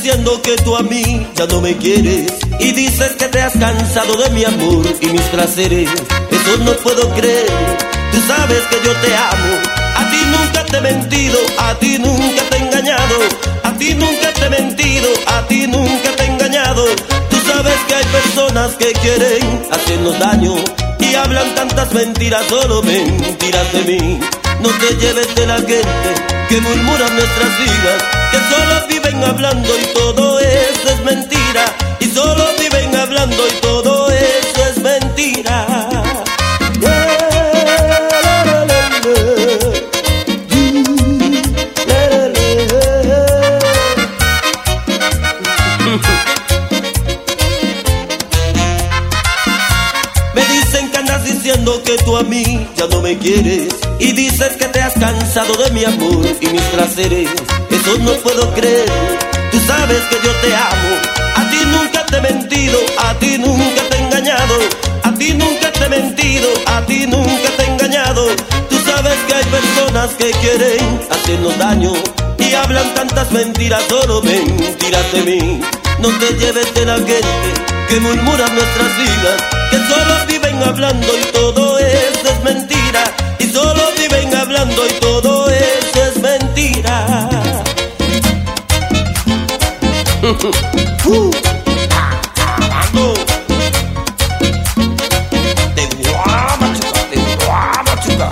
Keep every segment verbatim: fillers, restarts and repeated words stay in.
diciendo que tú a mí ya no me quieres y dices que te has cansado de mi amor y mis placeres. Eso no puedo creer, tú sabes que yo te amo. A ti nunca te he mentido, a ti nunca te he engañado. A ti nunca te he mentido, a ti nunca te he engañado. Tú sabes que hay personas que quieren hacernos daño y hablan tantas mentiras, solo mentiras de mí. No te lleves de la gente que murmura nuestras vidas, que solo viven hablando y todo eso es mentira. Y solo viven hablando y todo eso es mentira. Me dicen que andas diciendo que tú a mí ya no me quieres y dices que te has cansado de mi amor y mis placeres. Eso no puedo creer, tú sabes que yo te amo. A ti nunca te he mentido, a ti nunca te he engañado. A ti nunca te he mentido, a ti nunca te he engañado. Tú sabes que hay personas que quieren hacernos daño y hablan tantas mentiras, solo mentiras de mí. No te lleves de la gente que murmura nuestras vidas, que solo viven hablando y todo eso es mentira. Y solo viven hablando y todo eso es mentira. uh. Te guama, chica, te guama, chica.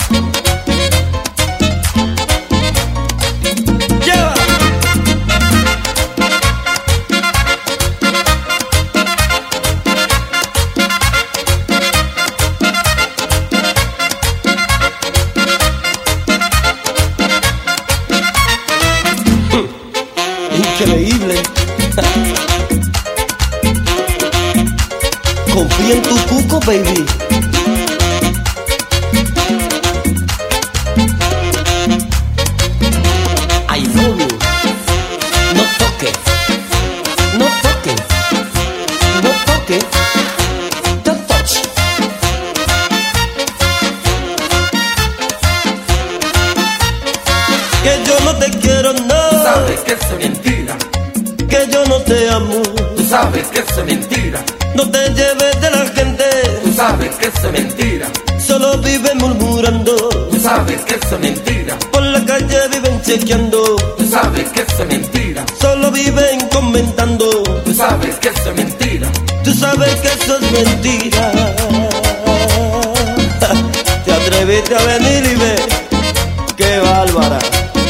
Lleva. Increíble. Confía en tu cuco, baby. I love you. No toques, no toques, no toques. Don't touch. Que yo no te quiero, no. Tú sabes que eso es mentira. Que yo no te amo. Tú sabes que eso es mentira. No te lleves de la gente. Tú sabes que eso es mentira. Solo viven murmurando. Tú sabes que eso es mentira. Por la calle viven chequeando. Tú sabes que eso es mentira. Solo viven comentando. Tú sabes que eso es mentira. Tú sabes que eso es mentira. Te atreviste a venir y ve. ¡Qué bárbara!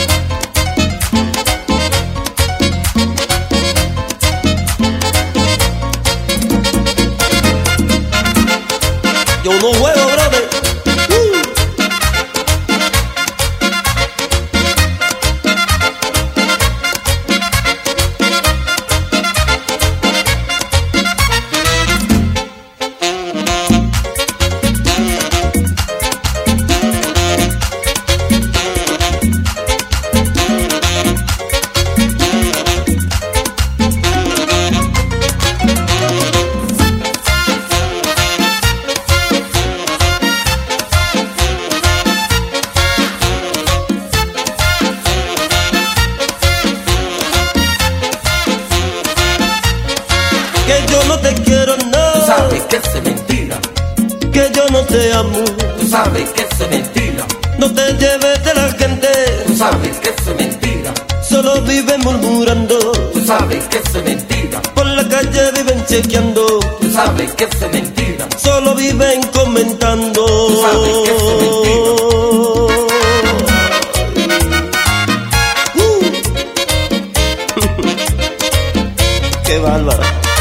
Yo no juego, brother. Uh. Que yo no te quiero, no. Tú sabes que eso es mentira. Que yo no te amo. Tú sabes que eso es mentira. No te lleves de la gente. Tú sabes que eso es mentira. Solo viven murmurando. Tú sabes que eso es mentira. Por la calle viven chequeando. Tú sabes que eso es mentira. Solo viven comentando. Tú sabes que eso es mentira. Uh. Qué bárbara.